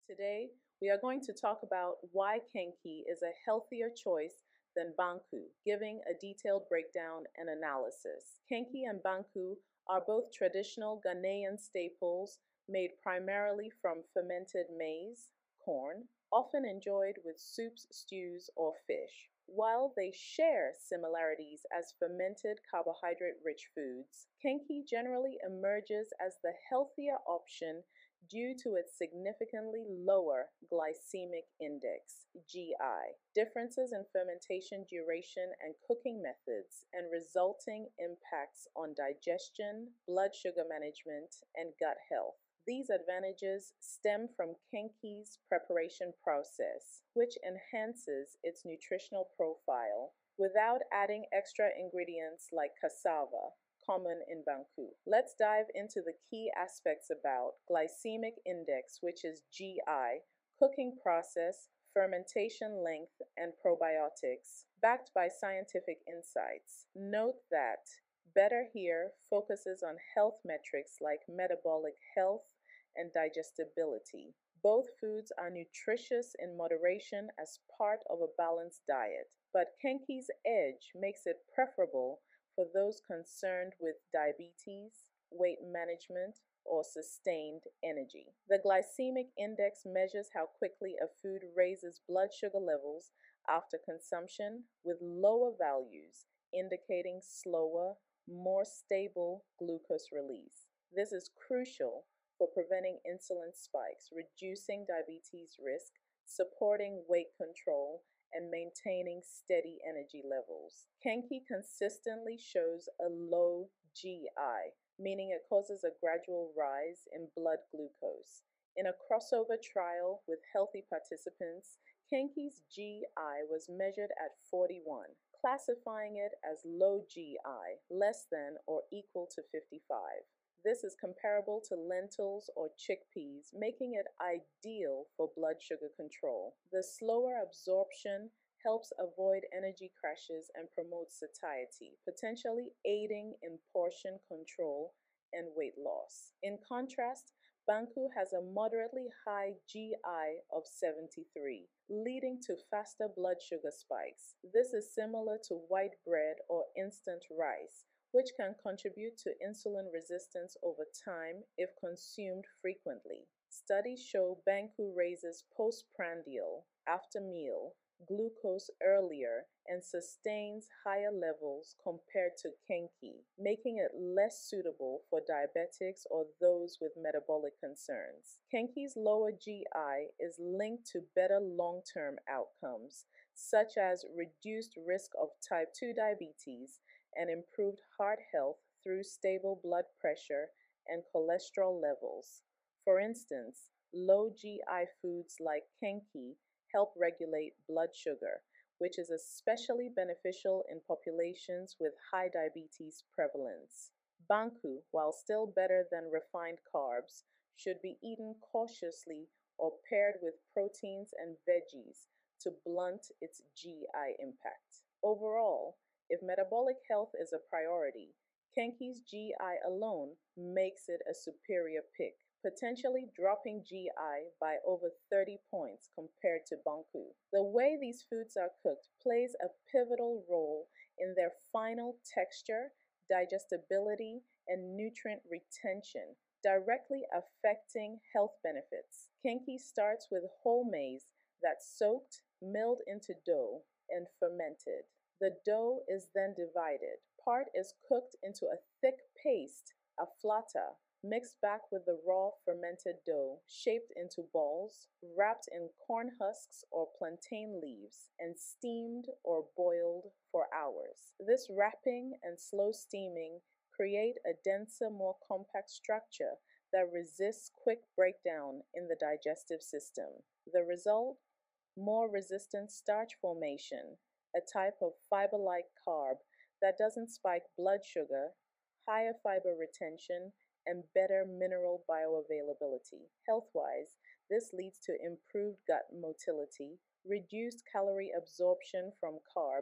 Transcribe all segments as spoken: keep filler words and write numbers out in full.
Today, we are going to talk about why Kenki is a healthier choice than Banku, giving a detailed breakdown and analysis. Kenki and Banku are both traditional Ghanaian staples made primarily from fermented maize, corn, often enjoyed with soups, stews, or fish. While they share similarities as fermented carbohydrate rich foods, Kenki generally emerges as the healthier option due to its significantly lower glycemic index, G I, differences in fermentation duration and cooking methods, and resulting impacts on digestion, blood sugar management, and gut health. These advantages stem from Kenki's preparation process, which enhances its nutritional profile without adding extra ingredients like cassava, common in Banku. Let's dive into the key aspects about glycemic index, which is G I, cooking process, fermentation length, and probiotics, backed by scientific insights. Note that Better Here focuses on health metrics like metabolic health and digestibility. Both foods are nutritious in moderation as part of a balanced diet, but Kenki's edge makes it preferable for those concerned with diabetes, weight management, or sustained energy. The glycemic index measures how quickly a food raises blood sugar levels after consumption, with lower values indicating slower, more stable glucose release. This is crucial for preventing insulin spikes, reducing diabetes risk, supporting weight control, and maintaining steady energy levels. Kenki consistently shows a low G I, meaning it causes a gradual rise in blood glucose. In a crossover trial with healthy participants, Kenki's G I was measured at forty-one, classifying it as low G I, less than or equal to fifty-five. This is comparable to lentils or chickpeas, making it ideal for blood sugar control. The slower absorption helps avoid energy crashes and promotes satiety, potentially aiding in portion control and weight loss. In contrast, Banku has a moderately high G I of seventy-three, leading to faster blood sugar spikes. This is similar to white bread or instant rice, which can contribute to insulin resistance over time if consumed frequently. Studies show Banku raises postprandial, after meal, glucose earlier and sustains higher levels compared to Kenki, making it less suitable for diabetics or those with metabolic concerns. Kenki's lower G I is linked to better long-term outcomes, such as reduced risk of type two diabetes and improved heart health through stable blood pressure and cholesterol levels. For instance, low G I foods like Kenki help regulate blood sugar, which is especially beneficial in populations with high diabetes prevalence. Banku, while still better than refined carbs, should be eaten cautiously or paired with proteins and veggies to blunt its G I impact. Overall, if metabolic health is a priority, Kenki's G I alone makes it a superior pick, potentially dropping G I by over thirty points compared to Banku. The way these foods are cooked plays a pivotal role in their final texture, digestibility, and nutrient retention, directly affecting health benefits. Kenki starts with whole maize that's soaked, milled into dough, and fermented. The dough is then divided. Part is cooked into a thick paste, a flata, mixed back with the raw fermented dough, shaped into balls, wrapped in corn husks or plantain leaves, and steamed or boiled for hours. This wrapping and slow steaming create a denser, more compact structure that resists quick breakdown in the digestive system. The result? More resistant starch formation, a type of fiber-like carb that doesn't spike blood sugar, higher fiber retention, and better mineral bioavailability. Health-wise, this leads to improved gut motility, reduced calorie absorption from carbs,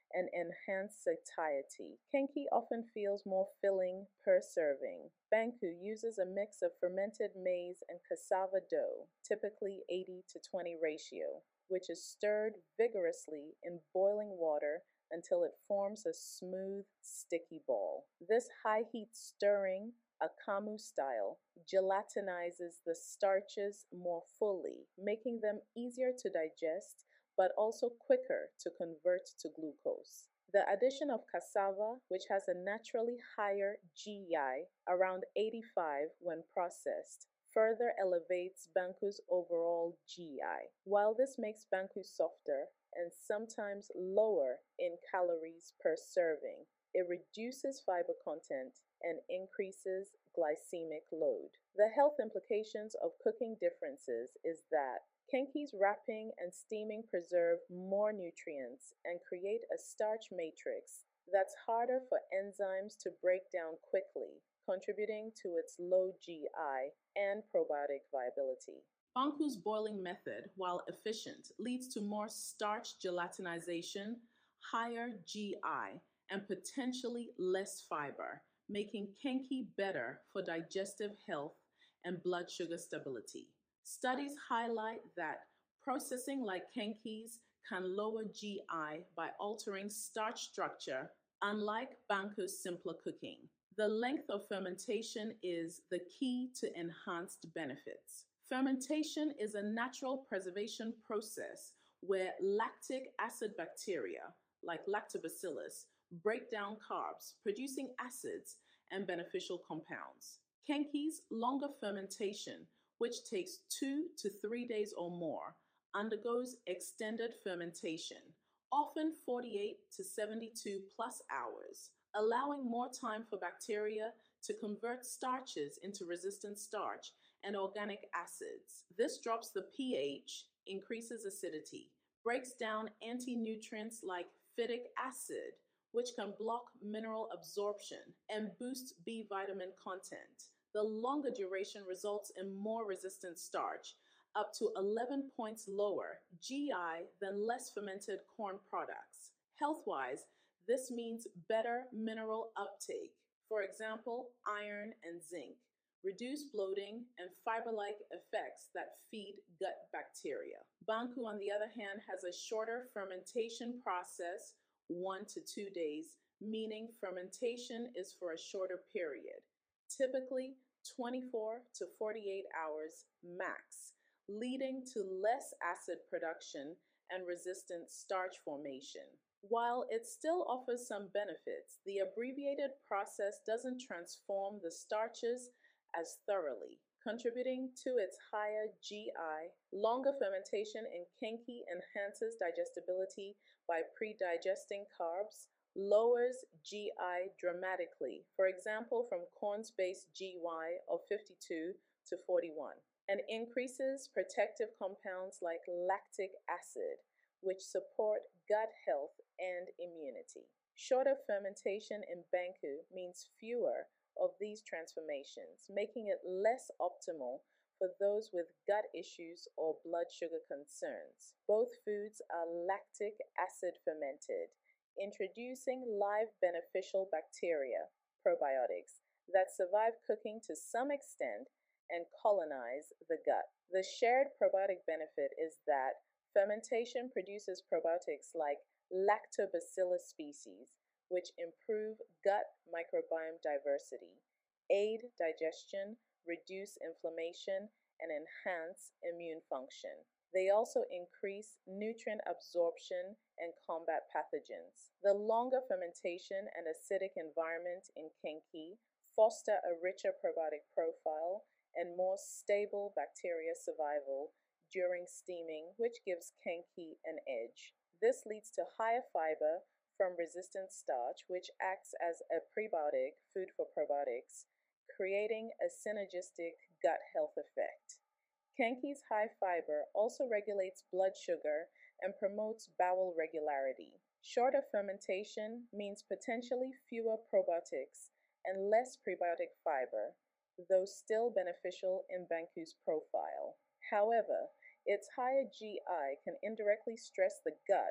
and enhanced satiety. Kenki often feels more filling per serving. Banku uses a mix of fermented maize and cassava dough, typically eighty to twenty ratio, which is stirred vigorously in boiling water until it forms a smooth, sticky ball. This high heat stirring, akamu style, gelatinizes the starches more fully, making them easier to digest but also quicker to convert to glucose. The addition of cassava, which has a naturally higher G I, around eighty-five when processed, further elevates banku's overall G I. While this makes banku softer and sometimes lower in calories per serving, it reduces fiber content and increases glycemic load. The health implications of cooking differences is that Kenki's wrapping and steaming preserve more nutrients and create a starch matrix that's harder for enzymes to break down quickly, contributing to its low G I and probiotic viability. Banku's boiling method, while efficient, leads to more starch gelatinization, higher G I, and potentially less fiber, making Kenki better for digestive health and blood sugar stability. Studies highlight that processing like Kenki's can lower G I by altering starch structure, unlike Banku's simpler cooking. The length of fermentation is the key to enhanced benefits. Fermentation is a natural preservation process where lactic acid bacteria, like lactobacillus, break down carbs, producing acids and beneficial compounds. Kenki's longer fermentation, which takes two to three days or more, undergoes extended fermentation, often forty-eight to seventy-two plus hours, allowing more time for bacteria to convert starches into resistant starch and organic acids. This drops the pH, increases acidity, breaks down anti-nutrients like phytic acid, which can block mineral absorption and boost B vitamin content. The longer duration results in more resistant starch, up to eleven points lower G I than less fermented corn products. Health-wise, this means better mineral uptake, for example, iron and zinc, reduced bloating, and fiber-like effects that feed gut bacteria. Banku, on the other hand, has a shorter fermentation process, one to two days, meaning fermentation is for a shorter period, typically twenty-four to forty-eight hours max, leading to less acid production and resistant starch formation. While it still offers some benefits, the abbreviated process doesn't transform the starches as thoroughly, contributing to its higher G I. Longer fermentation in Kenki enhances digestibility by pre-digesting carbs, lowers G I dramatically, for example from corn's base G Y of fifty-two to forty-one, and increases protective compounds like lactic acid, which support gut health and immunity. Shorter fermentation in Banku means fewer of these transformations, making it less optimal for those with gut issues or blood sugar concerns. Both foods are lactic acid fermented, introducing live beneficial bacteria, probiotics, that survive cooking to some extent and colonize the gut. The shared probiotic benefit is that fermentation produces probiotics like lactobacillus species, which improve gut microbiome diversity, aid digestion, reduce inflammation, and enhance immune function. They also increase nutrient absorption and combat pathogens. The longer fermentation and acidic environment in Kenki foster a richer probiotic profile and more stable bacteria survival during steaming, which gives Kenki an edge. This leads to higher fiber from resistant starch, which acts as a prebiotic, food for probiotics, creating a synergistic gut health effect. Kenki's high fiber also regulates blood sugar and promotes bowel regularity. Shorter fermentation means potentially fewer probiotics and less prebiotic fiber, though still beneficial in Banku's profile. However, its higher G I can indirectly stress the gut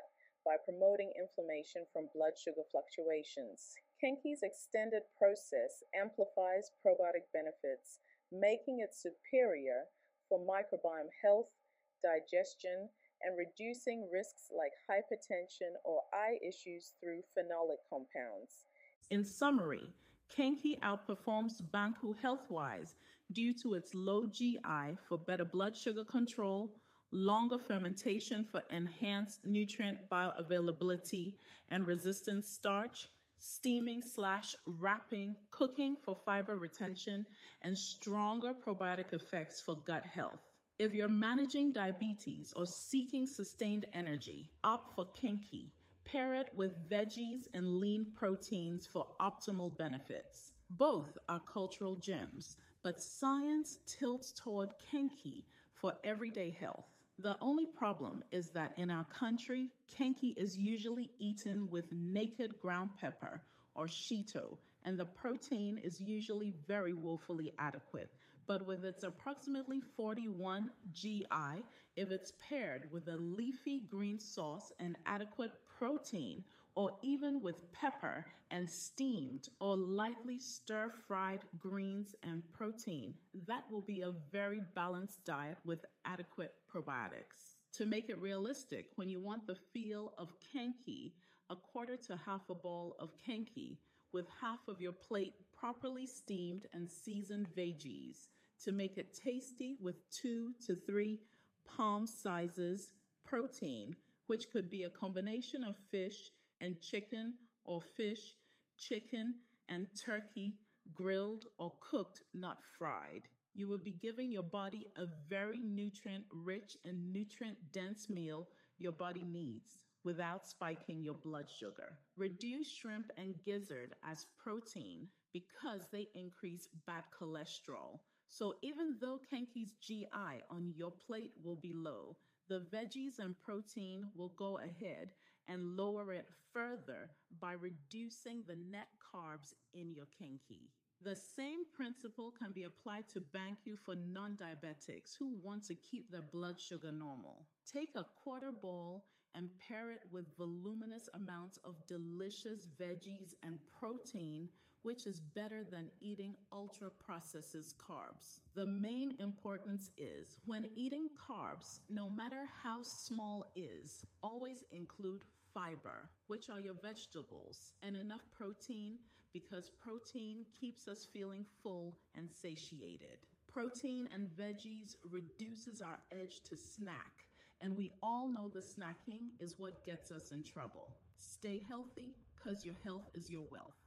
by promoting inflammation from blood sugar fluctuations. Kenki's extended process amplifies probiotic benefits, making it superior for microbiome health, digestion, and reducing risks like hypertension or eye issues through phenolic compounds. In summary, Kenki outperforms Banku health-wise due to its low G I for better blood sugar control, longer fermentation for enhanced nutrient bioavailability and resistant starch, steaming slash wrapping, cooking for fiber retention, and stronger probiotic effects for gut health. If you're managing diabetes or seeking sustained energy, opt for Kenki. Pair it with veggies and lean proteins for optimal benefits. Both are cultural gems, but science tilts toward Kenki for everyday health. The only problem is that in our country, Kenki is usually eaten with naked ground pepper or shito, and the protein is usually very woefully adequate. But with its approximately forty-one G I, if it's paired with a leafy green sauce and adequate protein, or even with pepper and steamed or lightly stir-fried greens and protein, that will be a very balanced diet with adequate probiotics. To make it realistic, when you want the feel of Kenki, a quarter to half a bowl of Kenki with half of your plate properly steamed and seasoned veggies. To make it tasty with two to three palm sizes protein, which could be a combination of fish and chicken or fish, chicken, and turkey, grilled or cooked, not fried. You will be giving your body a very nutrient-rich and nutrient-dense meal your body needs without spiking your blood sugar. Reduce shrimp and gizzard as protein because they increase bad cholesterol. So even though Kenki's G I on your plate will be low, the veggies and protein will go ahead and lower it further by reducing the net carbs in your Kenki. The same principle can be applied to Banku for non-diabetics who want to keep their blood sugar normal. Take a quarter bowl and pair it with voluminous amounts of delicious veggies and protein, which is better than eating ultra-processed carbs. The main importance is, when eating carbs, no matter how small is, always include fiber, which are your vegetables, and enough protein, because protein keeps us feeling full and satiated. Protein and veggies reduces our edge to snack, and we all know the snacking is what gets us in trouble. Stay healthy, because your health is your wealth.